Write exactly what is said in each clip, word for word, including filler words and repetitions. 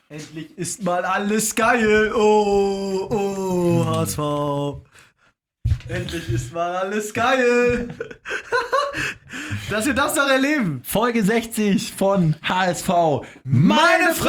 Endlich ist mal alles geil. Oh, oh, H S V. Endlich ist mal alles geil. Dass wir das noch erleben. Folge sechzig von H S V. Meine Frau!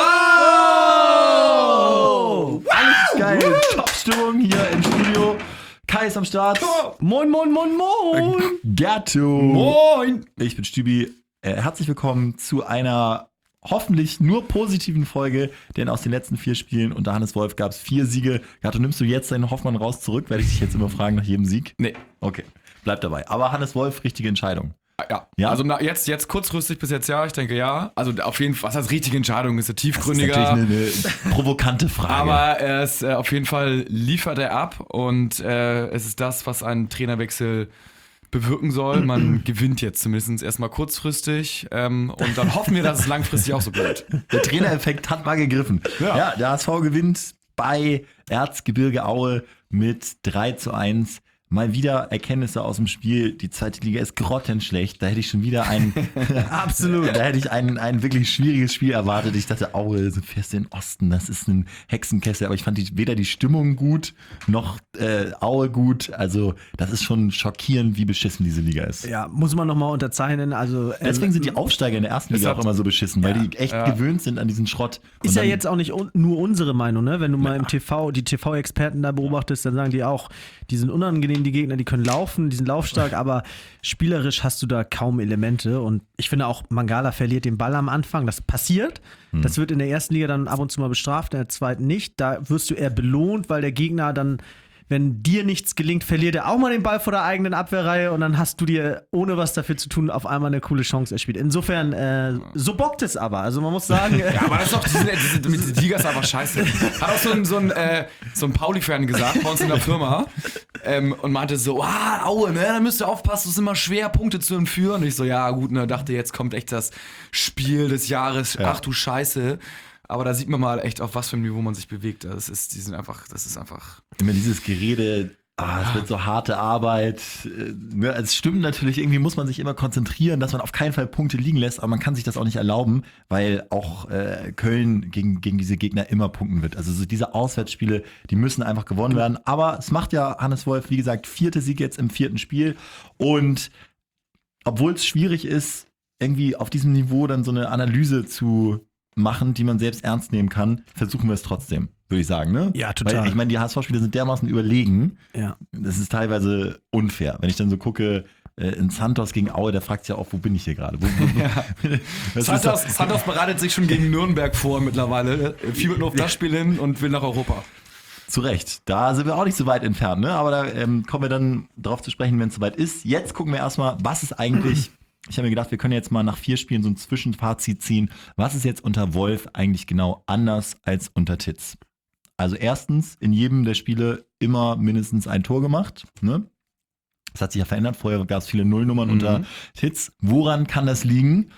Alles geil. Top-Stimmung hier im Studio. Kai ist am Start. Moin, moin, moin, moin. Gatto. Moin. Ich bin Stübi. Äh, herzlich willkommen zu einer hoffentlich nur positiven Folge, denn aus den letzten vier Spielen unter Hannes Wolf gab es vier Siege. Gatto, nimmst du jetzt deinen Hoffmann raus zurück? Werde ich dich jetzt immer fragen nach jedem Sieg? Nee. Okay, bleib dabei. Aber Hannes Wolf, richtige Entscheidung. Ja, Ja? also na, jetzt, jetzt kurzfristig bis jetzt ja, ich denke ja. Also auf jeden Fall, was heißt richtige Entscheidung, ist eine tiefgründiger. Das ist natürlich eine, eine provokante Frage. Aber er ist, äh, auf jeden Fall liefert er ab und äh, es ist das, was ein Trainerwechsel bewirken soll. Man gewinnt jetzt zumindest erstmal kurzfristig ähm, und dann hoffen wir, dass es langfristig auch so bleibt. Der Trainereffekt hat mal gegriffen. Ja. ja, der H S V gewinnt bei Erzgebirge Aue mit drei zu eins. Mal wieder Erkenntnisse aus dem Spiel. Die zweite Liga ist grottenschlecht. Da hätte ich schon wieder ein absolut. Da hätte ich ein, ein wirklich schwieriges Spiel erwartet. Ich dachte, Aue, so fährst du in den Osten, das ist ein Hexenkessel. Aber ich fand die, weder die Stimmung gut, noch äh, Aue gut. Also das ist schon schockierend, wie beschissen diese Liga ist. Ja, muss man nochmal unterzeichnen. Also, ähm, Deswegen sind die Aufsteiger in der ersten Liga hat, auch immer so beschissen, weil ja, die echt ja. gewöhnt sind an diesen Schrott. Und ist ja dann- jetzt auch nicht un- nur unsere Meinung, ne? Wenn du mal im T V die T V-Experten da beobachtest, dann sagen die auch, die sind unangenehm, die Gegner, die können laufen, die sind laufstark, aber spielerisch hast du da kaum Elemente. Und ich finde auch, Mangala verliert den Ball am Anfang. Das passiert. Hm. Das wird in der ersten Liga dann ab und zu mal bestraft, in der zweiten nicht. Da wirst du eher belohnt, weil der Gegner dann, wenn dir nichts gelingt, verliert er auch mal den Ball vor der eigenen Abwehrreihe und dann hast du dir, ohne was dafür zu tun, auf einmal eine coole Chance erspielt. Insofern, äh, so bockt es aber. Also man muss sagen, Ja, aber das ist doch, diese, diese, mit der Liga ist einfach scheiße. Hat auch so ein, so ein, äh, so ein Pauli-Fan gesagt bei uns in der Firma ähm, und meinte so, ah, Aue, ne, da müsst ihr aufpassen, es ist immer schwer, Punkte zu entführen. Und ich so, ja gut, ne, dachte, jetzt kommt echt das Spiel des Jahres, Ja. ach du Scheiße. Aber da sieht man mal echt, auf was für einem Niveau man sich bewegt. Das ist, die sind einfach, das ist einfach. Immer dieses Gerede, ah, es wird so harte Arbeit. äh, ne, Es stimmt natürlich, irgendwie muss man sich immer konzentrieren, dass man auf keinen Fall Punkte liegen lässt, aber man kann sich das auch nicht erlauben, weil auch äh, Köln gegen, gegen diese Gegner immer punkten wird. Also so diese Auswärtsspiele, die müssen einfach gewonnen werden. Aber es macht ja Hannes Wolf, wie gesagt, vierte Sieg jetzt im vierten Spiel. Und obwohl es schwierig ist, irgendwie auf diesem Niveau dann so eine Analyse zu machen, die man selbst ernst nehmen kann, versuchen wir es trotzdem, würde ich sagen, ne? Ja, total. Weil ich meine, die H S V-Spieler sind dermaßen überlegen, ja. das ist teilweise unfair. Wenn ich dann so gucke, äh, in Santos gegen Aue, der fragt sich ja auch, wo bin ich hier gerade? Wo, wo, Ja. das ist Santos, doch- Santos bereitet sich schon gegen Nürnberg vor mittlerweile. Fiebert nur auf das Spiel hin und will nach Europa. Zu Recht. Da sind wir auch nicht so weit entfernt, ne? Aber da ähm, kommen wir dann drauf zu sprechen, wenn es soweit ist. Jetzt gucken wir erstmal, was ist eigentlich. Ich habe mir gedacht, wir können jetzt mal nach vier Spielen so ein Zwischenfazit ziehen. Was ist jetzt unter Wolf eigentlich genau anders als unter Titz? Also erstens, in jedem der Spiele immer mindestens ein Tor gemacht. Ne? Das hat sich ja verändert. Vorher gab es viele Nullnummern Mhm. unter Titz. Woran kann das liegen?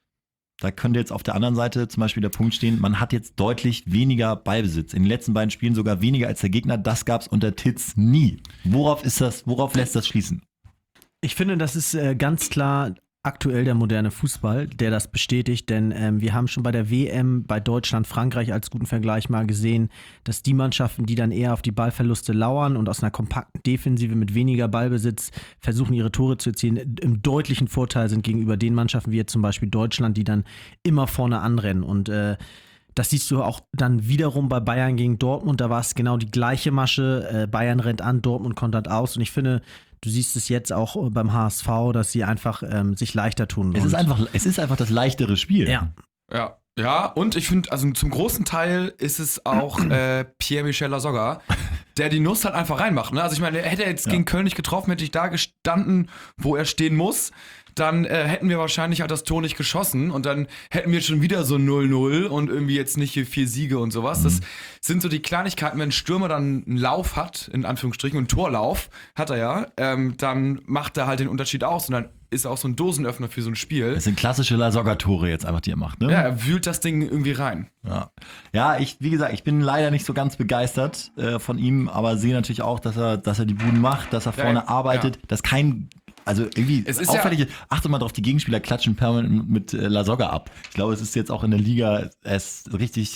Da könnte jetzt auf der anderen Seite zum Beispiel der Punkt stehen, man hat jetzt deutlich weniger Ballbesitz. In den letzten beiden Spielen sogar weniger als der Gegner. Das gab es unter Titz nie. Worauf ist das, worauf lässt das schließen? Ich finde, das ist äh, ganz klar aktuell der moderne Fußball, der das bestätigt, denn ähm, wir haben schon bei der W M bei Deutschland, Frankreich als guten Vergleich mal gesehen, dass die Mannschaften, die dann eher auf die Ballverluste lauern und aus einer kompakten Defensive mit weniger Ballbesitz versuchen, ihre Tore zu erzielen, im deutlichen Vorteil sind gegenüber den Mannschaften wie jetzt zum Beispiel Deutschland, die dann immer vorne anrennen und äh, das siehst du auch dann wiederum bei Bayern gegen Dortmund, da war es genau die gleiche Masche, äh, Bayern rennt an, Dortmund kontert aus und ich finde, du siehst es jetzt auch beim H S V, dass sie einfach ähm, sich leichter tun. Es Und- ist einfach, es ist einfach das leichtere Spiel. Ja. Ja, ja, und ich finde, also zum großen Teil ist es auch äh, Pierre-Michel Lasogga, der die Nuss halt einfach reinmacht. Ne? Also ich meine, hätte er jetzt Ja. gegen Köln nicht getroffen, hätte ich da gestanden, wo er stehen muss, dann äh, hätten wir wahrscheinlich halt das Tor nicht geschossen und dann hätten wir schon wieder so null null und irgendwie jetzt nicht hier vier Siege und sowas. Das sind so die Kleinigkeiten, wenn ein Stürmer dann einen Lauf hat, in Anführungsstrichen, einen Torlauf, hat er ja, ähm, dann macht er halt den Unterschied aus und dann ist er auch so ein Dosenöffner für so ein Spiel. Das sind klassische Lasogga-Tore jetzt einfach, die er macht, ne? Ja, er wühlt das Ding irgendwie rein. Ja, ja ich, wie gesagt, ich bin leider nicht so ganz begeistert äh, von ihm, aber sehe natürlich auch, dass er, dass er die Buden macht, dass er Ja, vorne ja. arbeitet, dass kein Also irgendwie Es ist auffällig, ja- achte mal drauf, die Gegenspieler klatschen permanent mit äh, Lasogga ab. Ich glaube, es ist jetzt auch in der Liga, er ist richtig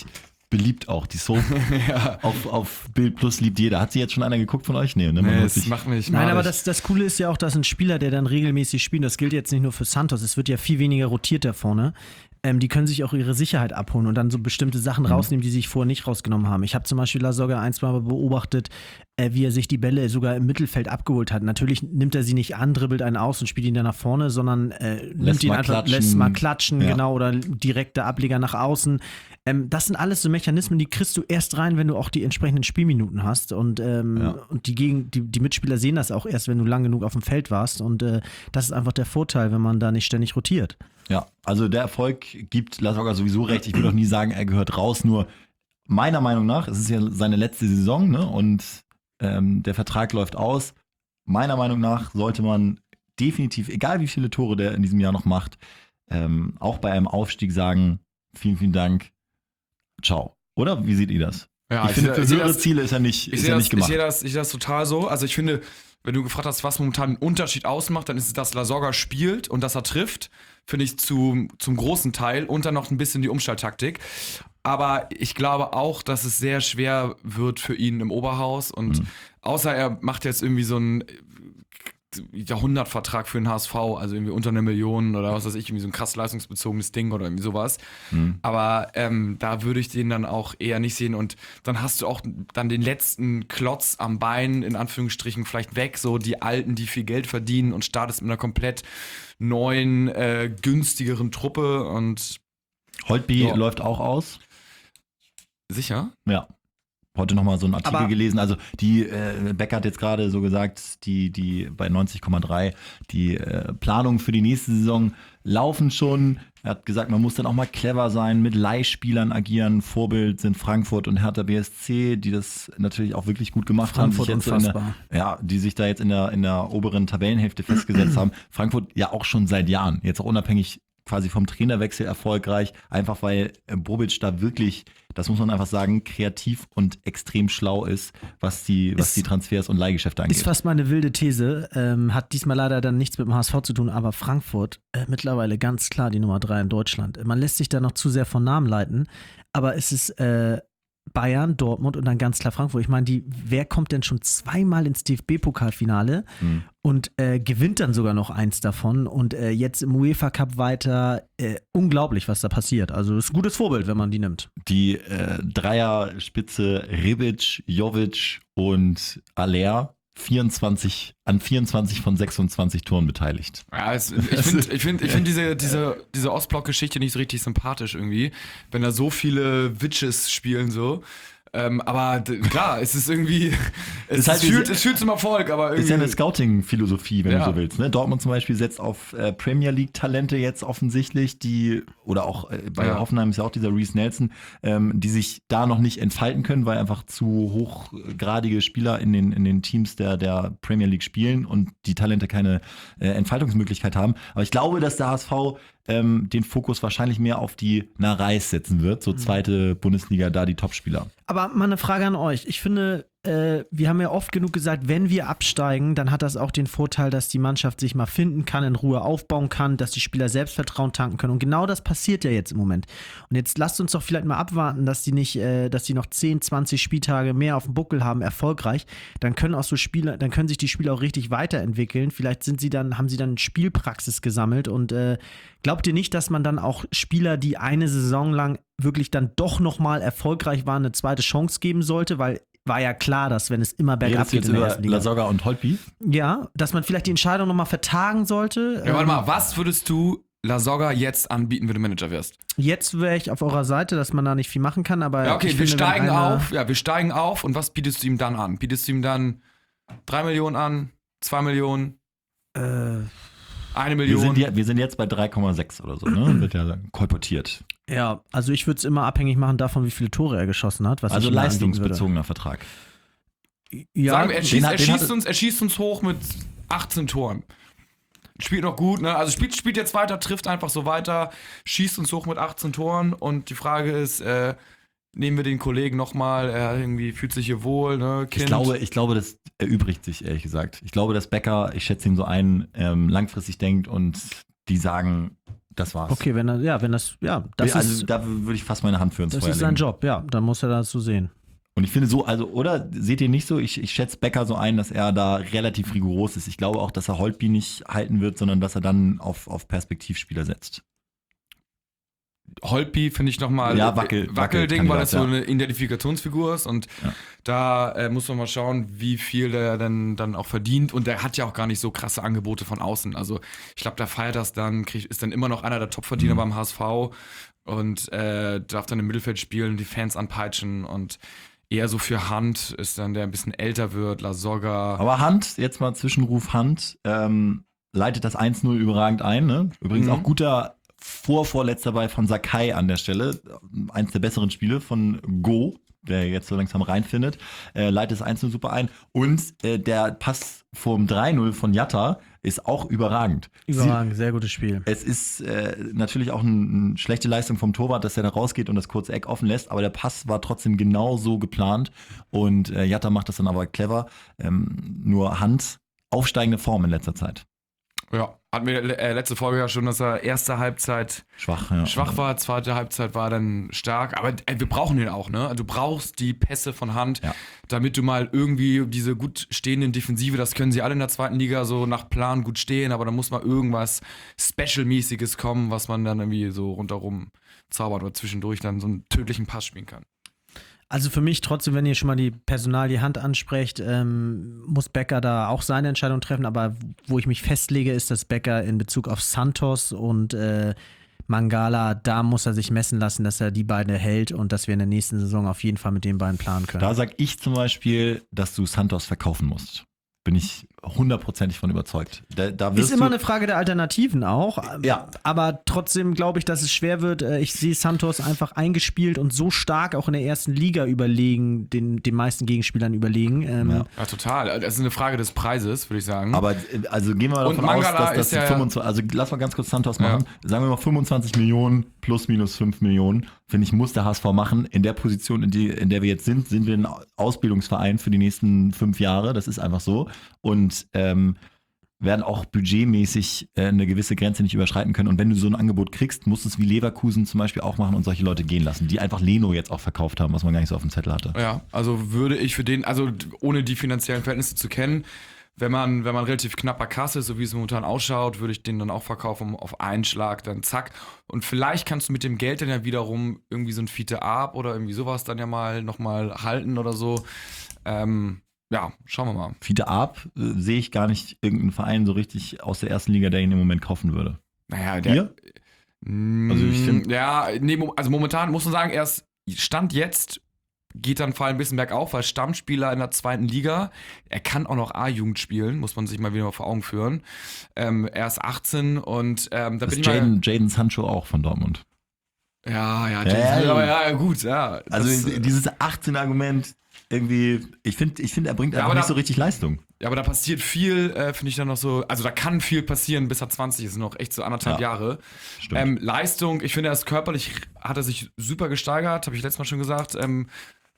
beliebt auch. Die Soap ja. auf, auf Bild Plus liebt jeder. Hat sie jetzt schon einer geguckt von euch? Nee, ne? Man Nee, muss das sich- macht mich Nein, malig. aber das, das Coole ist ja auch, dass ein Spieler, der dann regelmäßig spielt, das gilt jetzt nicht nur für Santos, es wird ja viel weniger rotiert da vorne. Ähm, die können sich auch ihre Sicherheit abholen und dann so bestimmte Sachen Mhm. rausnehmen, die sich vorher nicht rausgenommen haben. Ich habe zum Beispiel Lasogga ein, zwei Mal beobachtet, äh, wie er sich die Bälle sogar im Mittelfeld abgeholt hat. Natürlich nimmt er sie nicht an, dribbelt einen aus und spielt ihn dann nach vorne, sondern äh, nimmt ihn mal einfach, klatschen. lässt mal klatschen, Ja. genau, oder direkter Ableger nach außen. Ähm, das sind alles so Mechanismen, die kriegst du erst rein, wenn du auch die entsprechenden Spielminuten hast. Und, ähm, Ja. und die, Gegen die, die Mitspieler sehen das auch erst, wenn du lang genug auf dem Feld warst. Und äh, das ist einfach der Vorteil, wenn man da nicht ständig rotiert. Ja, also der Erfolg gibt Lasogga sowieso recht. Ich würde auch nie sagen, er gehört raus. Nur meiner Meinung nach, es ist ja seine letzte Saison, ne? Und ähm, der Vertrag läuft aus. Meiner Meinung nach sollte man definitiv, egal wie viele Tore der in diesem Jahr noch macht, ähm, auch bei einem Aufstieg sagen, vielen, vielen Dank, ciao. Oder? Wie seht ihr das? Ja, ich, finde, seh- für seh höhere das- Ziele ist er nicht, Ich ist sehe er das, nicht ich gemacht. sehe das, ich sehe das total so. Also ich finde, wenn du gefragt hast, was momentan einen Unterschied ausmacht, dann ist es, dass Lasogga spielt und dass er trifft, finde ich zu, zum großen Teil und dann noch ein bisschen die Umschalttaktik. Aber ich glaube auch, dass es sehr schwer wird für ihn im Oberhaus und Mhm. außer er macht jetzt irgendwie so einen Jahrhundertvertrag für den H S V, also irgendwie unter eine Million oder was weiß ich, irgendwie so ein krass leistungsbezogenes Ding oder irgendwie sowas. Mhm. Aber ähm, da würde ich den dann auch eher nicht sehen und dann hast du auch dann den letzten Klotz am Bein, in Anführungsstrichen, vielleicht weg, so die Alten, die viel Geld verdienen und startest mit einer komplett neuen, äh, günstigeren Truppe und Holtby Ja. läuft auch aus. sicher? Ja. Heute nochmal so einen Artikel Aber- gelesen. Also die, äh, Becker hat jetzt gerade so gesagt, die, die bei neunzig Komma drei, die äh, Planungen für die nächste Saison laufen schon. Er hat gesagt, man muss dann auch mal clever sein, mit Leihspielern agieren. Vorbild sind Frankfurt und Hertha B S C, die das natürlich auch wirklich gut gemacht Frankfurt haben. Sich jetzt so in unfassbar. der, ja, die sich da jetzt in der, in der oberen Tabellenhälfte festgesetzt haben. Frankfurt ja auch schon seit Jahren, jetzt auch unabhängig quasi vom Trainerwechsel erfolgreich, einfach weil äh, Bobic da wirklich, das muss man einfach sagen, kreativ und extrem schlau ist, was die, was Ist- die Transfers und Leihgeschäfte angeht. Ist fast mal eine wilde These, ähm, hat diesmal leider dann nichts mit dem H S V zu tun, aber Frankfurt äh, mittlerweile ganz klar die Nummer drei in Deutschland. Man lässt sich da noch zu sehr von Namen leiten, aber es ist äh, Bayern, Dortmund und dann ganz klar Frankfurt. Ich meine, die, wer kommt denn schon zweimal ins D F B-Pokalfinale Hm. und äh, gewinnt dann sogar noch eins davon und äh, jetzt im UEFA Cup weiter. Äh, unglaublich, was da passiert. Also ist ein gutes Vorbild, wenn man die nimmt. Die äh, Dreierspitze Rebic, Jovic und Aller vierundzwanzig, an vierundzwanzig von sechsundzwanzig Toren beteiligt. Ja, es, ich finde ich find, ich find diese, diese, diese Ostblock-Geschichte nicht so richtig sympathisch irgendwie, wenn da so viele Witches spielen so. Ähm, aber d- klar, es ist irgendwie, es, Ist halt es, fühlt, diese- es fühlt zum Erfolg, aber irgendwie. Ist ja eine Scouting-Philosophie, wenn Ja. du so willst. Ne? Dortmund zum Beispiel setzt auf äh, Premier League-Talente jetzt offensichtlich, die, oder auch äh, bei Ja. Hoffenheim ist ja auch dieser Reece Nelson, ähm, die sich da noch nicht entfalten können, weil einfach zu hochgradige Spieler in den, in den Teams der, der Premier League spielen und die Talente keine äh, Entfaltungsmöglichkeit haben. Aber ich glaube, dass der H S V ähm, den Fokus wahrscheinlich mehr auf die Nareis setzen wird, so zweite Bundesliga, da die Topspieler. Aber mal eine Frage an euch. Ich finde, äh, wir haben ja oft genug gesagt, wenn wir absteigen, dann hat das auch den Vorteil, dass die Mannschaft sich mal finden kann, in Ruhe aufbauen kann, dass die Spieler Selbstvertrauen tanken können. Und genau das passiert ja jetzt im Moment. Und jetzt lasst uns doch vielleicht mal abwarten, dass die nicht, äh, dass die noch zehn, zwanzig Spieltage mehr auf dem Buckel haben, erfolgreich. Dann können auch so Spieler, dann können sich die Spieler auch richtig weiterentwickeln. Vielleicht sind sie dann, haben sie dann Spielpraxis gesammelt. Und äh, glaubt ihr nicht, dass man dann auch Spieler, die eine Saison lang wirklich dann doch nochmal erfolgreich waren, eine zweite Chance geben sollte? Weil war ja klar, dass wenn es immer bergab Redest du geht jetzt in der über ersten Liga. Lasogga und Holtby? Ja, dass man vielleicht die Entscheidung nochmal vertagen sollte. Ja, warte Ähm, mal, was würdest du Lasogga jetzt anbieten, wenn du Manager wärst? Jetzt wäre ich auf eurer Seite, dass man da nicht viel machen kann, aber Ja, okay, ich wir finde, wenn steigen einer- auf, ja, wir steigen auf und was bietest du ihm dann an? Bietest du ihm dann drei Millionen an, zwei Millionen, Äh, eine Wir Million? sind, ja, wir sind jetzt bei drei Komma sechs oder so, ne? Wird ja kolportiert. ja, also ich würde es immer abhängig machen davon, wie viele Tore er geschossen hat. Was Also ich ihm anbieten leistungsbezogener Vertrag. würde. Ja, Sagen wir, er den schießt, hat- er, den schießt hatte- uns, er schießt uns hoch mit achtzehn Toren. Spielt noch gut, ne? Also spielt, spielt jetzt weiter, trifft einfach so weiter, schießt uns hoch mit achtzehn Toren und die Frage ist, äh, nehmen wir den Kollegen nochmal, er irgendwie fühlt sich hier wohl, ne? Kind. Ich glaube, ich glaube, das erübrigt sich, ehrlich gesagt. Ich glaube, dass Becker, ich schätze ihn so ein, ähm, langfristig denkt und die sagen, Das war's. Okay, wenn er, ja, wenn das, ja, das also ist, da würde ich fast meine Hand für ins das Feuer ist sein legen. Job, ja, dann muss er das so sehen. Und ich finde so, also, oder seht ihr nicht so, ich, ich schätze Becker so ein, dass er da relativ rigoros ist. Ich glaube auch, dass er Holtby nicht halten wird, sondern dass er dann auf, auf Perspektivspieler setzt. Holtby finde ich nochmal Ja, Wackel- Wackelding, weil das so Wackelkandidat, eine Identifikationsfigur ist und Ja. da äh, muss man mal schauen, wie viel der dann, dann auch verdient und der hat ja auch gar nicht so krasse Angebote von außen. Also ich glaube, der feiert das dann, krieg, ist dann immer noch einer der Topverdiener Mhm. beim H S V und äh, darf dann im Mittelfeld spielen, die Fans anpeitschen und eher so für Hand ist dann der ein bisschen älter wird, La Soga. Aber Hand, jetzt mal Zwischenruf Hand, ähm, leitet das eins null überragend ein. Ne? Übrigens Mhm. auch guter Vorvorletzter bei von Sakai an der Stelle. Eins der besseren Spiele von Go, der jetzt so langsam reinfindet. Äh, leitet das eins null super ein. Und äh, der Pass vom drei null von Jatta ist auch überragend. Überragend, sehr gutes Spiel. Es ist äh, natürlich auch eine ein schlechte Leistung vom Torwart, dass er da rausgeht und das kurze Eck offen lässt, aber der Pass war trotzdem genau so geplant und äh, Jatta macht das dann aber clever. Ähm, nur Hand, aufsteigende Form in letzter Zeit. Ja, hatten wir äh, letzte Folge ja schon, dass er erste Halbzeit Schwach, ja. schwach war, zweite Halbzeit war dann stark. Aber äh, wir brauchen den auch, ne? Du brauchst die Pässe von Hand, Ja. damit du mal irgendwie diese gut stehenden Defensive, das können sie alle in der zweiten Liga so nach Plan gut stehen, aber da muss mal irgendwas Special-mäßiges kommen, was man dann irgendwie so rundherum zaubert oder zwischendurch dann so einen tödlichen Pass spielen kann. Also für mich trotzdem, wenn ihr schon mal die Personal die Hand ansprecht, ähm, muss Becker da auch seine Entscheidung treffen. Aber wo ich mich festlege, ist, dass Becker in Bezug auf Santos und äh, Mangala, da muss er sich messen lassen, dass er die beiden erhält und dass wir in der nächsten Saison auf jeden Fall mit den beiden planen können. Da sag ich zum Beispiel, dass du Santos verkaufen musst. Bin ich hundertprozentig von überzeugt. Da, da wirst Ist immer du, eine Frage der Alternativen auch. Ja. Aber trotzdem glaube ich, dass es schwer wird. Ich sehe Santos einfach eingespielt und so stark auch in der ersten Liga überlegen, den, den meisten Gegenspielern überlegen. Ähm, Ja. Ja, total. Das ist eine Frage des Preises, würde ich sagen. Aber äh, also gehen wir mal Und davon aus, Mangala dass das ist ja- fünfundzwanzig, also lass mal ganz kurz Santos machen. Sagen wir mal fünfundzwanzig Millionen plus minus fünf Millionen, finde ich, muss der H S V machen. In der Position, in, die, in der wir jetzt sind, sind wir ein Ausbildungsverein für die nächsten fünf Jahre. Das ist einfach so. Und ähm, werden auch budgetmäßig äh, eine gewisse Grenze nicht überschreiten können. Und wenn du so ein Angebot kriegst, musst du es wie Leverkusen zum Beispiel auch machen und solche Leute gehen lassen, die einfach Leno jetzt auch verkauft haben, was man gar nicht so auf dem Zettel hatte. Ja, also würde ich für den, also ohne die finanziellen Verhältnisse zu kennen, wenn man, wenn man relativ knapper Kasse ist, so wie es momentan ausschaut, würde ich den dann auch verkaufen auf einen Schlag, dann zack. Und vielleicht kannst du mit dem Geld dann ja wiederum irgendwie so ein Fiete Ab oder irgendwie sowas dann ja mal nochmal halten oder so. Ähm, ja, schauen wir mal. Fiete Ab äh, sehe ich gar nicht irgendeinen Verein so richtig aus der ersten Liga, der ihn im Moment kaufen würde. Naja, der. Ihr? Mm, Also ich find- ja, nee, mo- also momentan muss man sagen, erst Stand jetzt geht dann Fall ein bisschen bergauf, weil Stammspieler in der zweiten Liga, er kann auch noch A-Jugend spielen, muss man sich mal wieder mal vor Augen führen. Ähm, er ist achtzehn und ähm, da Das bin ist ich mal, Jaden, Jaden Sancho auch von Dortmund. Ja, ja, Ja, ja, ja. aber ja, gut, ja. Also das, äh, dieses achtzehn-Argument, irgendwie, ich finde, ich find, er bringt Ja, einfach aber nicht da- so richtig Leistung. ja, aber da passiert viel, äh, finde ich dann noch so, also da kann viel passieren, bis er zwanzig ist, noch echt so anderthalb Ja, Jahre. Stimmt. Ähm, Leistung, ich finde, er ist körperlich, hat er sich super gesteigert, habe ich letztes Mal schon gesagt. Ähm,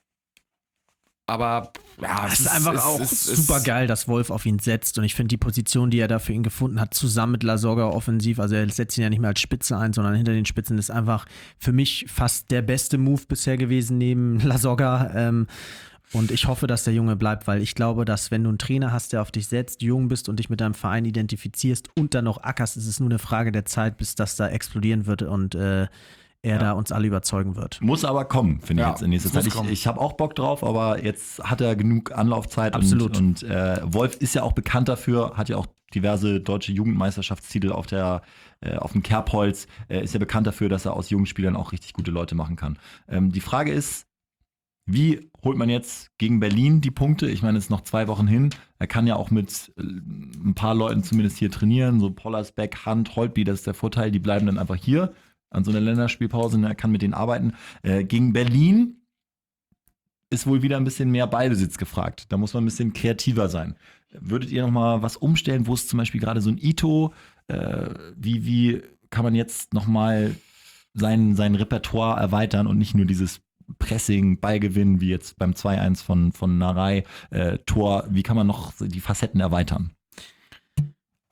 aber ja, Es es ist einfach es auch es super geil, dass Wolf auf ihn setzt. Und ich finde die Position, die er da für ihn gefunden hat, zusammen mit La Soga offensiv, also er setzt ihn ja nicht mehr als Spitze ein, sondern hinter den Spitzen, ist einfach für mich fast der beste Move bisher gewesen neben La Soga. Ähm, und ich hoffe, dass der Junge bleibt, weil ich glaube, dass wenn du einen Trainer hast, der auf dich setzt, jung bist und dich mit deinem Verein identifizierst und dann noch ackerst, ist es nur eine Frage der Zeit, bis das da explodieren wird und äh, er da uns alle überzeugen wird. Muss aber kommen, finde ich Ja, jetzt in nächster es muss Zeit. Ich, kommen. ich habe auch Bock drauf, aber jetzt hat er genug Anlaufzeit. Absolut. Und, und äh, Wolf ist ja auch bekannt dafür, hat ja auch diverse deutsche Jugendmeisterschaftstitel auf, der, äh, auf dem Kerbholz, äh, ist ja bekannt dafür, dass er aus jungen Spielern auch richtig gute Leute machen kann. Ähm, die Frage ist, wie holt man jetzt gegen Berlin die Punkte? Ich meine, es ist noch zwei Wochen hin. Er kann ja auch mit äh, ein paar Leuten zumindest hier trainieren, so Pollersbeck, Hand, Holtby, das ist der Vorteil, die bleiben dann einfach hier an so einer Länderspielpause, er kann mit denen arbeiten. Äh, gegen Berlin ist wohl wieder ein bisschen mehr Ballbesitz gefragt. Da muss man ein bisschen kreativer sein. Würdet ihr noch mal was umstellen, wo es zum Beispiel gerade so ein Ito, äh, wie, wie kann man jetzt noch mal sein, sein Repertoire erweitern und nicht nur dieses Pressing, Ballgewinn, wie jetzt beim zwei eins von, von Narei, äh, Tor, wie kann man noch die Facetten erweitern?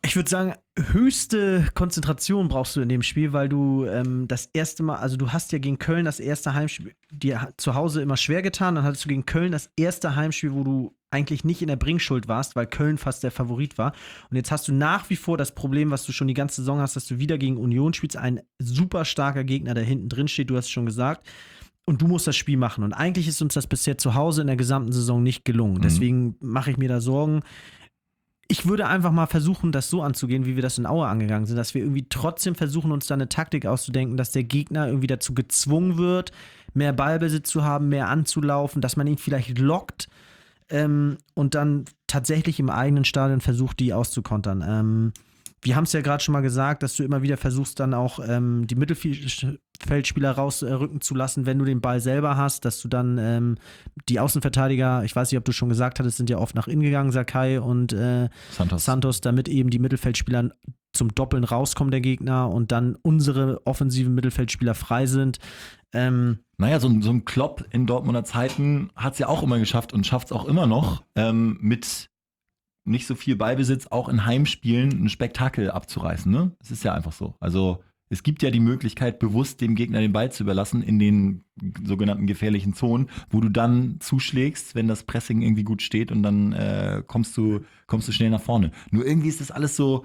Ich würde sagen, höchste Konzentration brauchst du in dem Spiel, weil du ähm, das erste Mal, also du hast ja gegen Köln das erste Heimspiel dir zu Hause immer schwer getan, dann hattest du gegen Köln das erste Heimspiel, wo du eigentlich nicht in der Bringschuld warst, weil Köln fast der Favorit war. Und jetzt hast du nach wie vor das Problem, was du schon die ganze Saison hast, dass du wieder gegen Union spielst, ein super starker Gegner, der hinten drin steht, du hast es schon gesagt. Und du musst das Spiel machen. Und eigentlich ist uns das bisher zu Hause in der gesamten Saison nicht gelungen. Mhm. Deswegen mache ich mir da Sorgen. Ich würde einfach mal versuchen, das so anzugehen, wie wir das in Aue angegangen sind, dass wir irgendwie trotzdem versuchen, uns da eine Taktik auszudenken, dass der Gegner irgendwie dazu gezwungen wird, mehr Ballbesitz zu haben, mehr anzulaufen, dass man ihn vielleicht lockt ähm, und dann tatsächlich im eigenen Stadion versucht, die auszukontern. Ähm, wir haben es ja gerade schon mal gesagt, dass du immer wieder versuchst, dann auch ähm, die Mittelfeldspieler rausrücken zu lassen, wenn du den Ball selber hast, dass du dann ähm, die Außenverteidiger, ich weiß nicht, ob du schon gesagt hattest, sind ja oft nach innen gegangen, Sakai und äh, Santos. Santos, damit eben die Mittelfeldspieler zum Doppeln rauskommen, der Gegner, und dann unsere offensiven Mittelfeldspieler frei sind. Ähm, Naja, so ein, so ein Klopp in Dortmunder Zeiten hat es ja auch immer geschafft und schafft es auch immer noch, ähm, mit nicht so viel Ballbesitz auch in Heimspielen ein Spektakel abzureißen. Ne? Das ist ja einfach so. Also es gibt ja die Möglichkeit, bewusst dem Gegner den Ball zu überlassen in den sogenannten gefährlichen Zonen, wo du dann zuschlägst, wenn das Pressing irgendwie gut steht, und dann äh, kommst du, kommst du schnell nach vorne. Nur irgendwie ist das alles so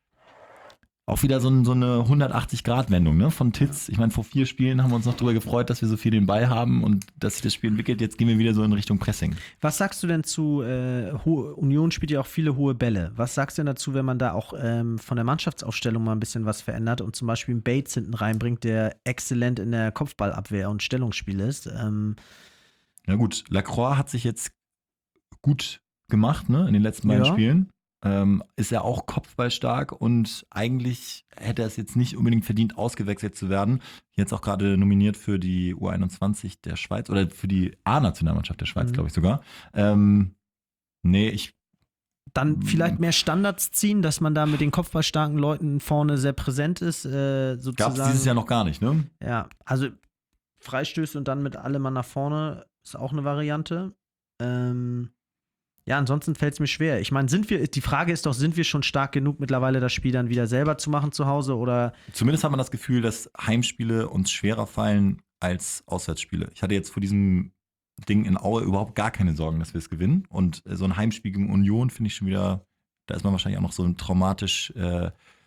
auch wieder so, ein, so eine hundertachtzig-Grad-Wendung, ne, von Titz. Ich meine, vor vier Spielen haben wir uns noch darüber gefreut, dass wir so viel den Ball haben und dass sich das Spiel entwickelt. Jetzt gehen wir wieder so in Richtung Pressing. Was sagst du denn zu, äh, hohe, Union spielt ja auch viele hohe Bälle. Was sagst du denn dazu, wenn man da auch ähm, von der Mannschaftsaufstellung mal ein bisschen was verändert und zum Beispiel einen Bates hinten reinbringt, der exzellent in der Kopfballabwehr und Stellungsspiel ist? Ähm, Ja gut, Lacroix hat sich jetzt gut gemacht, ne, in den letzten beiden Ja. Spielen. Ähm, ist er auch kopfballstark und eigentlich hätte er es jetzt nicht unbedingt verdient, ausgewechselt zu werden. Jetzt auch gerade nominiert für die U einundzwanzig der Schweiz oder für die A-Nationalmannschaft der Schweiz, Mhm. glaube ich sogar. Ähm, nee, ich Dann vielleicht mehr Standards ziehen, dass man da mit den kopfballstarken Leuten vorne sehr präsent ist, äh, sozusagen. gab es dieses Jahr noch gar nicht, ne? Ja, also Freistöße und dann mit allem Mann nach vorne ist auch eine Variante. Ähm, ja, ansonsten fällt es mir schwer. Ich meine, sind wir, die Frage ist doch, sind wir schon stark genug mittlerweile, das Spiel dann wieder selber zu machen zu Hause, oder? Zumindest hat man das Gefühl, dass Heimspiele uns schwerer fallen als Auswärtsspiele. Ich hatte jetzt vor diesem Ding in Aue überhaupt gar keine Sorgen, dass wir es gewinnen. Und äh, so ein Heimspiel gegen Union finde ich schon wieder, da ist man wahrscheinlich auch noch so traumatisch äh,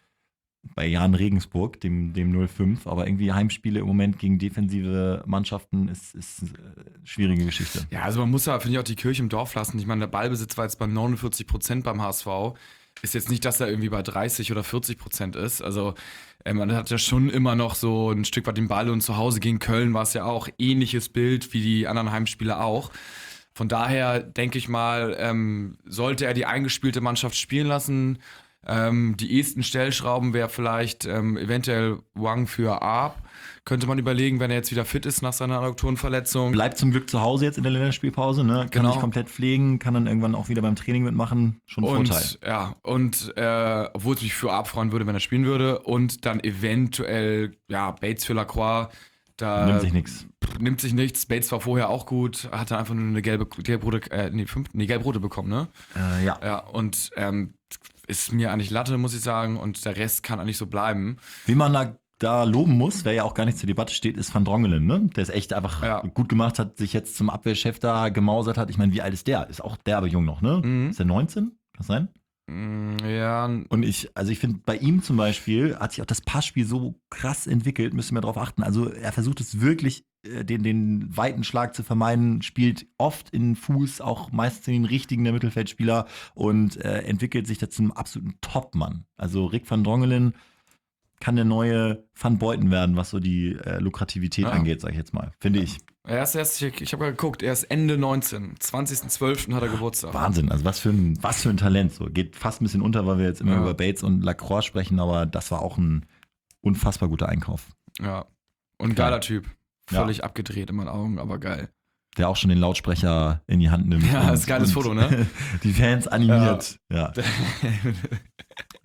bei Jan Regensburg, dem, dem null fünf. Aber irgendwie Heimspiele im Moment gegen defensive Mannschaften ist, ist eine schwierige Geschichte. Ja, also man muss ja, finde ich, auch die Kirche im Dorf lassen. Ich meine, der Ballbesitz war jetzt bei neunundvierzig Prozent beim H S V. Ist jetzt nicht, dass er irgendwie bei dreißig oder vierzig Prozent ist. Also äh, man hat ja schon immer noch so ein Stück weit den Ball, und zu Hause gegen Köln war es ja auch ähnliches Bild wie die anderen Heimspiele auch. Von daher denke ich mal, ähm, sollte er die eingespielte Mannschaft spielen lassen. Ähm, die ehesten Stellschrauben wäre vielleicht ähm, eventuell Wang für Arp. Könnte man überlegen, wenn er jetzt wieder fit ist nach seiner Adduktorenverletzung. Bleibt zum Glück zu Hause jetzt in der Länderspielpause, ne? Kann Genau. sich komplett pflegen, kann dann irgendwann auch wieder beim Training mitmachen. Schon ein Und Vorteil. ja, und äh, obwohl es mich für Arp freuen würde, wenn er spielen würde. Und dann eventuell, ja, Bates für Lacroix. Da Nimmt sich nichts. Nimmt sich nichts. Bates war vorher auch gut, hatte einfach nur eine gelbe, gelb-rote, äh, nee, fünf, nee, gelb-rote bekommen, ne? Äh, ja. Ja, und ähm, ist mir eigentlich Latte, muss ich sagen, und der Rest kann eigentlich so bleiben. Wie man da, da loben muss, wer ja auch gar nicht zur Debatte steht, ist Van Drongelen, ne? Der es echt einfach Ja. gut gemacht hat, sich jetzt zum Abwehrchef da gemausert hat. Ich meine, wie alt ist der? Ist auch derbe jung noch, ne? Mhm. Ist der neunzehn? Kann das sein? Mm, Ja, Und ich, also ich finde, bei ihm zum Beispiel hat sich auch das Passspiel so krass entwickelt, müssen wir darauf achten. Also er versucht es wirklich, äh, den, den weiten Schlag zu vermeiden, spielt oft in den Fuß, auch meistens in den richtigen der Mittelfeldspieler, und äh, entwickelt sich da zum absoluten Topmann. Also Rick van Drongelen kann der neue Van Beuten werden, was so die äh, Lukrativität Ja. angeht, sag ich jetzt mal. Finde ich. er ist erst, ich, ich habe geguckt, er ist Ende neunzehn. zwanzigsten zwölften hat er Geburtstag. Wahnsinn, also was für ein, was für ein Talent. So. Geht fast ein bisschen unter, weil wir jetzt immer Ja. über Bates und Lacroix sprechen, aber das war auch ein unfassbar guter Einkauf. Ja. Und ein Geil. geiler Typ. Ja. Völlig abgedreht in meinen Augen, aber geil. Der auch schon den Lautsprecher in die Hand nimmt. Ja, und- ist ein geiles und Foto, ne? Die Fans animiert. Ja.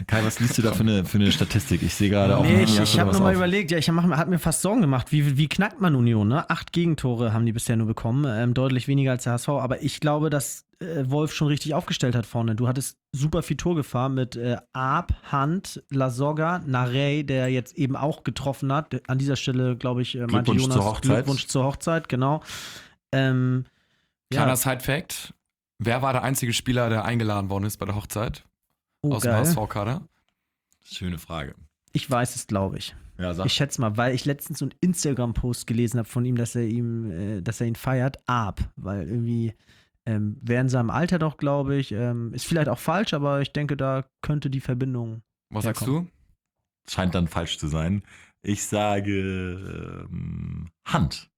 Kai, was liest du da für eine, für eine Statistik? Ich sehe gerade auch. Nee, ich, ich habe nochmal überlegt, ja, ich hab, hat mir fast Sorgen gemacht, wie, wie knackt man Union, ne? Acht Gegentore haben die bisher nur bekommen, ähm, deutlich weniger als der H S V, aber ich glaube, dass äh, Wolf schon richtig aufgestellt hat vorne. Du hattest super viel Torgefahr mit äh, Arp, Hand, Lasogga, Narey, der jetzt eben auch getroffen hat. An dieser Stelle, glaube ich, äh, meinte Glückwunsch Jonas, zur Hochzeit. Glückwunsch zur Hochzeit, genau. Ähm, Kleiner ja. Side-Fact: Wer war der einzige Spieler, der eingeladen worden ist bei der Hochzeit? Oh, aus dem geil. H S V-Kader? Schöne Frage. Ich weiß es, glaube ich. Ja, sag. Ich schätze mal, weil ich letztens so einen Instagram-Post gelesen habe von ihm, dass er ihm, äh, dass er ihn feiert, Arp, weil irgendwie ähm, wäre in seinem Alter doch, glaube ich, ähm, ist vielleicht auch falsch, aber ich denke, da könnte die Verbindung. Was Ja, sagst komm. du? Scheint dann falsch zu sein. Ich sage ähm, Hand.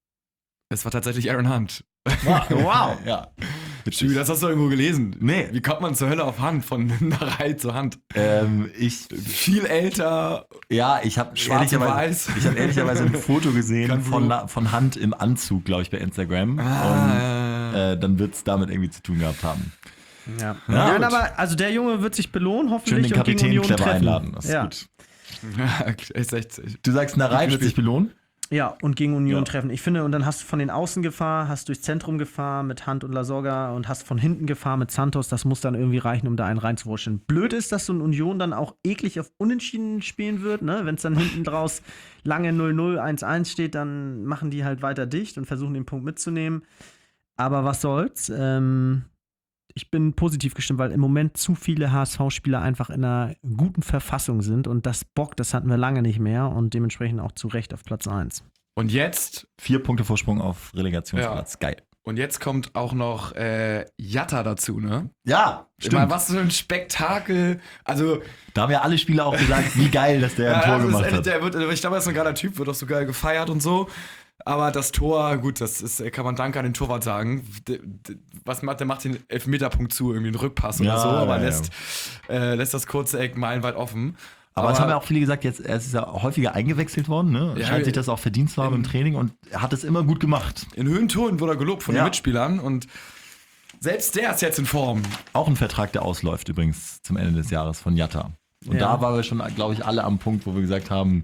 Es war tatsächlich Aaron Hunt. Wow. Ja. Stübi, das hast du irgendwo gelesen. Nee. Wie kommt man zur Hölle auf Hand? Von Narei zur Hand. Ähm, ich, Viel älter. ja, ich habe Schwarz und ehrlicherweise, weiß. ich hab ehrlicherweise ein Foto gesehen Kann von, Blue. La- von Hand im Anzug, glaube ich, bei Instagram. Ah. Und äh, dann wird es damit irgendwie zu tun gehabt haben. Ja. Ja, Nein, gut. aber also der Junge wird sich belohnen, Schön hoffentlich, den und gegen Kapitän Union clever treffen. einladen. Das ist ja. gut. Ja, ist echt. Du sagst, Narei wird gespielt. sich belohnen? Ja, und gegen Union Ja. treffen. Ich finde, und dann hast du von den Außen Gefahr, hast durchs Zentrum Gefahr mit Hand und Lasogga und hast von hinten Gefahr mit Santos. Das muss dann irgendwie reichen, um da einen reinzuwurscheln. Blöd ist, dass so ein Union dann auch eklig auf Unentschieden spielen wird, ne? Wenn es dann hinten draus lange null null, eins eins steht, dann machen die halt weiter dicht und versuchen den Punkt mitzunehmen. Aber was soll's? Ähm, ich bin positiv gestimmt, weil im Moment zu viele H S V-Spieler einfach in einer guten Verfassung sind und das Bock, das hatten wir lange nicht mehr und dementsprechend auch zu Recht auf Platz eins. Und jetzt, Vier Punkte Vorsprung auf Relegationsplatz. Geil. und jetzt kommt auch noch äh, Jatta dazu, ne? Ja, Ich meine, was für ein Spektakel. Also, Da haben ja alle Spieler auch gesagt, wie geil, dass der ein Tor also gemacht das- hat. der wird, ich glaube, er ist ein geiler Typ, wird auch so geil gefeiert und so. Aber das Tor, gut, das ist, kann man Dank an den Torwart sagen. D- d- Was macht, der macht den Elfmeterpunkt zu, irgendwie einen Rückpass oder Ja, so, aber ja, ja. lässt, äh, lässt das kurze Eck meilenweit offen. Aber, es haben ja auch viele gesagt, jetzt er ist ja häufiger eingewechselt worden, ne? Ja, Scheint sich das auch verdient zu haben im Training und er hat es immer gut gemacht. in Höhentönen wurde er gelobt von Ja. den Mitspielern und selbst der ist jetzt in Form. Auch ein Vertrag, der ausläuft übrigens zum Ende des Jahres von Jatta. Und Ja. da waren wir schon, glaube ich, alle am Punkt, wo wir gesagt haben,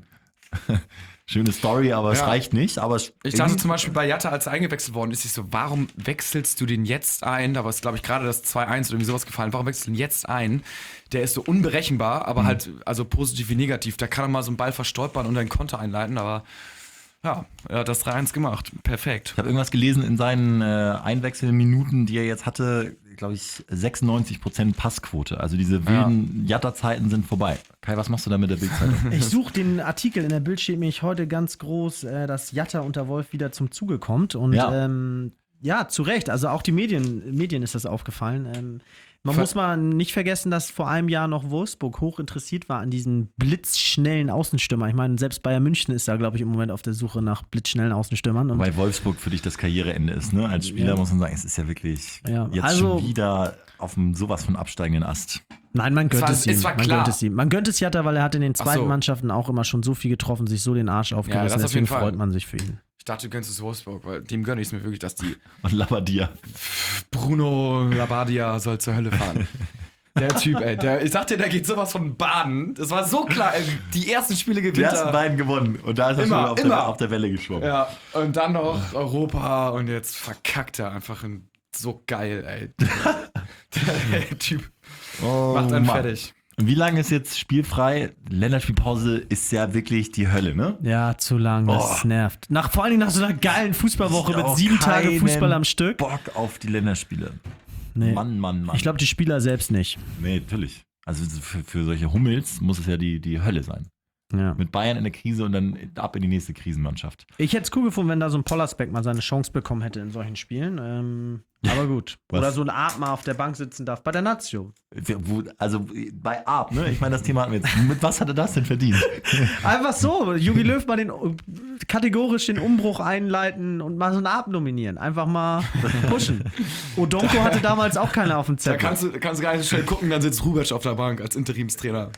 schöne Story, aber es Ja. reicht nicht. Aber es Ich dachte zum Beispiel bei Jatta, als er eingewechselt worden ist, ich so, warum wechselst du den jetzt ein? Da war es, glaube ich, gerade das zwei eins oder irgendwie sowas gefallen. Warum wechselst du den jetzt ein? Der ist so unberechenbar, aber halt, also positiv wie negativ. Da kann er mal so einen Ball verstolpern und einen Konter einleiten, aber ja, er hat das drei eins gemacht. Perfekt. Ich habe irgendwas gelesen in seinen äh, Einwechselminuten, die er jetzt hatte, glaube ich, sechsundneunzig Prozent Passquote. Also diese wilden Jatta-Zeiten sind vorbei. Kai, was machst du da mit der Bildzeitung? Ich suche den Artikel, in der Bild steht nämlich heute ganz groß, äh, dass Jatta unter Wolf wieder zum Zuge kommt. Und Ja. ja, ähm, ja zu Recht. Also auch die Medien, Medien ist das aufgefallen. Ähm, man Ver- muss mal nicht vergessen, dass vor einem Jahr noch Wolfsburg hoch interessiert war an diesen blitzschnellen Außenstürmer. Ich meine, selbst Bayern München ist da, glaube ich, im Moment auf der Suche nach blitzschnellen Außenstürmern. Und Weil Wolfsburg für dich das Karriereende ist, ne? Als Spieler Ja. muss man sagen, es ist ja wirklich Ja, jetzt also- schon wieder auf einem sowas von absteigenden Ast. Nein, man gönnt war- es ihm. es war Man klar. gönnt es ihm. Man gönnt es Jatta, weil er hat in den Ach zweiten so. Mannschaften auch immer schon so viel getroffen, sich so den Arsch aufgerissen. das auf Deswegen jeden Fall. freut man sich für ihn. Ich dachte, du gönnst es Wolfsburg, weil dem gönne ich es mir wirklich, dass die Und Labadia. Bruno Labbadia soll zur Hölle fahren. Der Typ, ey, der, ich sag dir, der geht sowas von baden. Das war so klar, ey, die ersten Spiele Die gewinnt ersten er. beiden gewonnen. Und da ist er Immer, schon auf, immer. der, auf der Welle geschwommen. Ja, und dann noch Europa und jetzt verkackt er einfach in, so geil, ey. Der, der Typ Oh, macht einen Mann. fertig. Wie lange ist jetzt spielfrei? Länderspielpause ist ja wirklich die Hölle, ne? Ja, zu lang, das Oh. nervt. Nach, vor allen Dingen nach so einer geilen Fußballwoche Ich mit auch sieben Tage keinen Fußball am Stück. Bock auf die Länderspiele. Nee. Mann, Mann, Mann. Ich glaube, die Spieler selbst nicht. Nee, natürlich. Also für, für solche Hummels muss es ja die, die Hölle sein. Ja. Mit Bayern in der Krise und dann ab in die nächste Krisenmannschaft. Ich hätte es cool gefunden, wenn da so ein Pollersbeck mal seine Chance bekommen hätte in solchen Spielen. Ähm, aber gut. Was? Oder so ein Art mal auf der Bank sitzen darf. Bei der Nazio. Wo, also bei Arp, ne? Ich meine, das Thema hatten wir jetzt. Mit was hat er das denn verdient? Einfach so. Jogi Löw mal den kategorisch den Umbruch einleiten und mal so einen Art nominieren. Einfach mal pushen. Odonko hatte damals auch keiner auf dem Da Zettel. kannst du, kannst du gar nicht so schnell gucken, dann sitzt Rubesch auf der Bank als Interimstrainer.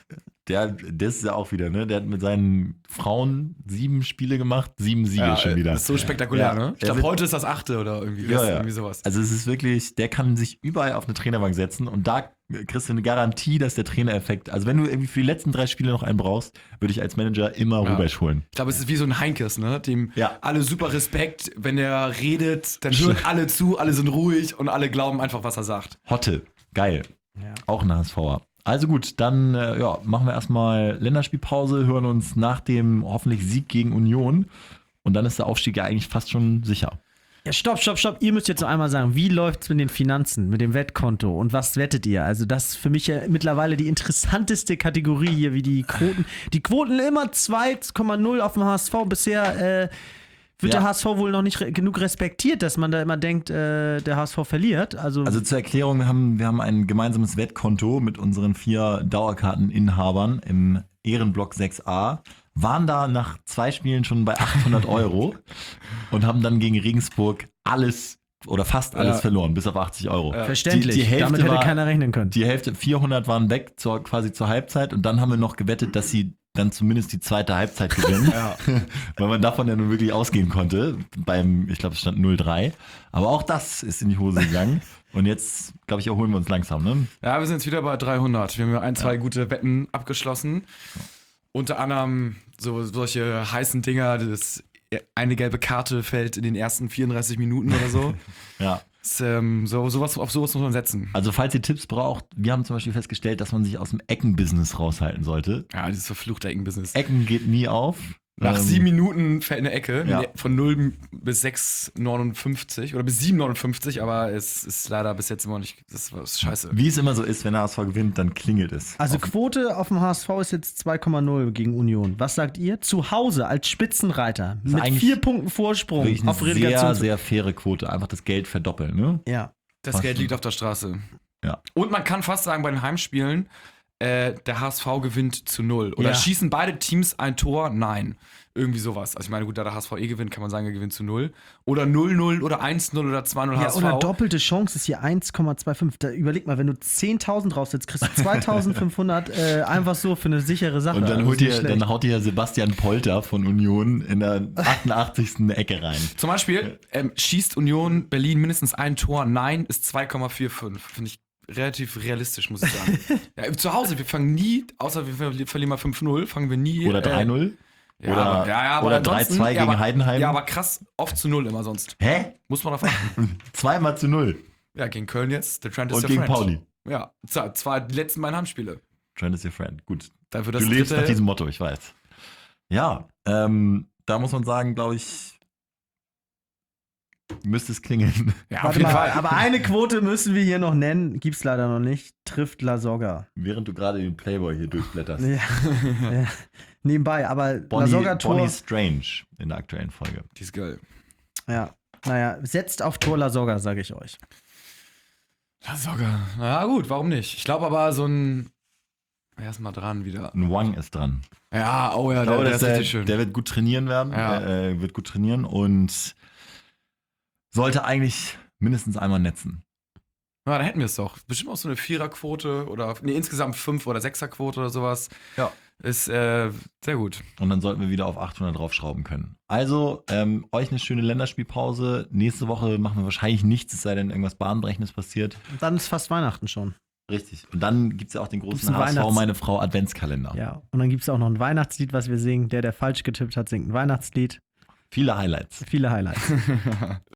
der, das ist ja auch wieder, ne? Der hat mit seinen Frauen sieben Spiele gemacht, sieben Siege Ja, schon wieder. Das ist so spektakulär, Ja. ne? Ich Er glaube, wird- heute ist das achte oder irgendwie, Ja, das- ja. irgendwie sowas. Also es ist wirklich, der kann sich überall auf eine Trainerbank setzen und da kriegst du eine Garantie, dass der Trainereffekt, also wenn du irgendwie für die letzten drei Spiele noch einen brauchst, würde ich als Manager immer Ja. Rubesch holen. Ich glaube, es ist wie so ein Heinkes, ne? Dem Ja. alle super Respekt, wenn er redet, dann hören alle zu, alle sind ruhig und alle glauben einfach, was er sagt. Hotte, geil. Ja. Auch ein HSVer. Also gut, dann äh, ja, machen wir erstmal Länderspielpause, hören uns nach dem hoffentlich Sieg gegen Union und dann ist der Aufstieg ja eigentlich fast schon sicher. Ja, stopp, stopp, stopp. Ihr müsst jetzt noch einmal sagen, wie läuft's mit den Finanzen, mit dem Wettkonto und was wettet ihr? Also das ist für mich ja mittlerweile die interessanteste Kategorie hier, wie die Quoten. Die Quoten immer zwei Komma null auf dem H S V. Bisher äh, wird Ja. der H S V wohl noch nicht re genug respektiert, dass man da immer denkt, äh, der H S V verliert. Also, Also zur Erklärung, wir haben, wir haben ein gemeinsames Wettkonto mit unseren vier Dauerkarteninhabern im Ehrenblock sechs a, waren da nach zwei Spielen schon bei achthundert Euro und haben dann gegen Regensburg alles oder fast alles Ja. verloren, bis auf achtzig Euro. Ja. verständlich. die- die Hälfte Damit hätte war- keiner rechnen können. Die Hälfte, vierhundert waren weg, zur, quasi zur Halbzeit und dann haben wir noch gewettet, dass sie dann zumindest die zweite Halbzeit gewinnen, Ja. weil man davon ja nun wirklich ausgehen konnte, beim, ich glaube es stand null drei, aber auch das ist in die Hose gegangen und jetzt, glaube ich, erholen wir uns langsam, ne? Ja, wir sind jetzt wieder bei dreihundert. Wir haben ja ein, zwei gute Wetten abgeschlossen. Unter anderem so, solche heißen Dinger, das eine gelbe Karte fällt in den ersten vierunddreißig Minuten oder so. Ja. Das, ähm, so sowas, auf sowas muss man setzen. Also falls ihr Tipps braucht, wir haben zum Beispiel festgestellt, dass man sich aus dem Eckenbusiness raushalten sollte. Ja, dieses verfluchte Eckenbusiness. Ecken geht nie auf. Nach Ähm, sieben Minuten fällt eine Ecke, Ja. von null bis sechs Komma neunundfünfzig oder bis sieben Komma neunundfünfzig, aber es ist leider bis jetzt immer nicht, das war scheiße. Wie es immer so ist, wenn der H S V gewinnt, dann klingelt es. Also Auf- Quote auf dem H S V ist jetzt zwei Komma null gegen Union. Was sagt ihr? Zu Hause als Spitzenreiter mit eigentlich vier Punkten Vorsprung wirklich eine auf sehr, Relegation. sehr faire Quote. Einfach das Geld verdoppeln, ne? ja. Das Fast Geld schon. liegt auf der Straße. Ja. Und man kann fast sagen, bei den Heimspielen, äh, der H S V gewinnt zu null. Oder Ja. schießen beide Teams ein Tor? Nein. Irgendwie sowas. Also ich meine, gut, da der H S V eh gewinnt, kann man sagen, er gewinnt zu null. Oder null null oder eins null oder zwei null H Ja, S V. oder doppelte Chance ist hier eins Komma fünfundzwanzig. Da überleg mal, wenn du zehntausend draufsetzt, kriegst du zweitausendfünfhundert äh, einfach so für eine sichere Sache. Und dann, Also holt ist ihr, nicht dann schlecht. haut ihr Sebastian Polter von Union in der achtundachtzigsten Ecke rein. Zum Beispiel, ähm, schießt Union Berlin mindestens ein Tor? Nein, ist zwei Komma fünfundvierzig. Finde ich relativ realistisch, muss ich sagen. Ja, zu Hause, wir fangen nie, außer wir ver- verlieren mal fünf null, fangen wir nie. Oder drei null. Ja, Oder- aber, ja, ja, aber oder drei ansonsten- zwei ja, gegen aber, Heidenheim. Ja, aber krass, oft zu null immer sonst. Hä? Muss man darauf achten. Zweimal zu null. Ja, gegen Köln jetzt, der Trend ist Und der gegen Friend. Pauli. Ja, zwar, zwar die letzten beiden Heimspiele. Trent is your friend. Gut. Da wird Du das lebst nach dritte, diesem Motto, ich weiß. Ja, ähm, da muss man sagen, glaube ich, müsste es klingeln. ja, auf Warte jeden mal, Fall. aber eine Quote müssen wir hier noch nennen, gibt's leider noch nicht. Trifft La Soga. Während du gerade den Playboy hier durchblätterst. Ja. ja. Nebenbei, aber La Bonnie, Soga Tor. Bonnie Strange in der aktuellen Folge. Die ist geil. Ja. Naja, setzt auf Tor La Soga, sage ich euch. Ja, sogar. Na gut, warum nicht? Ich glaube aber so ein. Erstmal dran wieder. Ein Wang ist dran. Ja, oh ja, Ich glaube, der, der dass ist der, richtig schön. der wird gut trainieren werden. Ja. Er äh, wird gut trainieren und sollte eigentlich mindestens einmal netzen. Ja, da hätten wir es doch. Bestimmt auch so eine Viererquote oder nee, insgesamt Fünf- oder Sechserquote oder sowas. Ja. Ist äh, sehr gut. Und dann sollten wir wieder auf achthundert draufschrauben können. Also, ähm, euch eine schöne Länderspielpause. Nächste Woche machen wir wahrscheinlich nichts, es sei denn, irgendwas Bahnbrechendes passiert. Und dann ist fast Weihnachten schon. Richtig. Und dann gibt es ja auch den Gibt's großen einen H S V, Weihnachts- meine Frau, Adventskalender. Ja. Und dann gibt's auch noch ein Weihnachtslied, was wir singen. Der, der falsch getippt hat, singt ein Weihnachtslied. Viele Highlights. Viele Highlights.